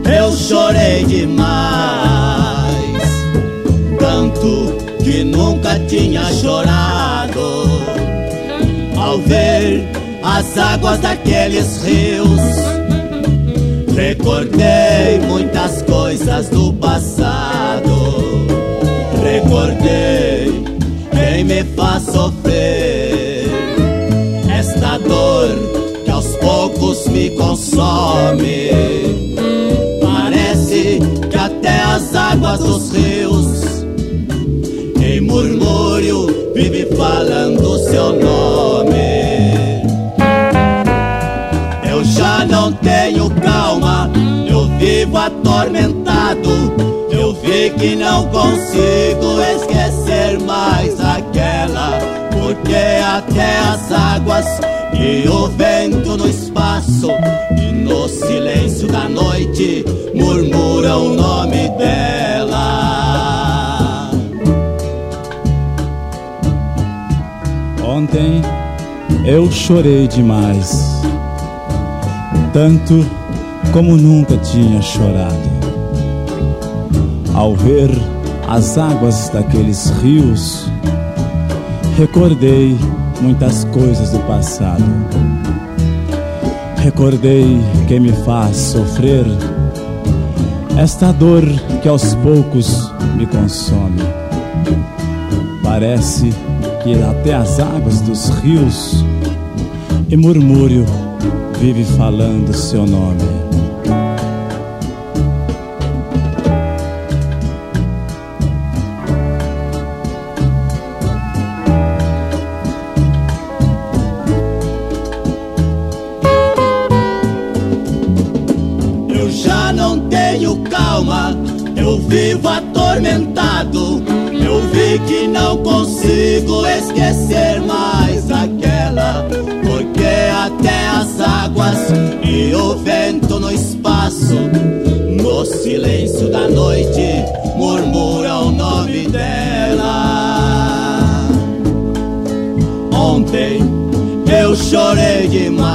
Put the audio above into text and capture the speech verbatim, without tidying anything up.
eu chorei demais, tanto que nunca tinha chorado ao ver as águas daqueles rios. Recordei muitas coisas do passado, recordei quem me faz sofrer, esta dor que aos poucos me consome. Parece que até as águas dos rios em murmúrio vive falando seu nome. Eu já não tenho calma, eu vivo atormentado. Eu vi que não consigo esquecer mais aquela, porque até as águas e o vento no espaço e no silêncio da noite murmuram o nome dela. Ontem eu chorei demais, tanto como nunca tinha chorado, ao ver as águas daqueles rios. Recordei muitas coisas do passado, recordei quem me faz sofrer, esta dor que aos poucos me consome. Parece que até as águas dos rios em murmúrio vive falando seu nome. Eu já não tenho calma, eu vivo atormentado. Eu vi que não consigo esquecer mais aquela, porque até as águas e o vento no espaço, no silêncio da noite, murmuram o nome dela. Ontem eu chorei demais,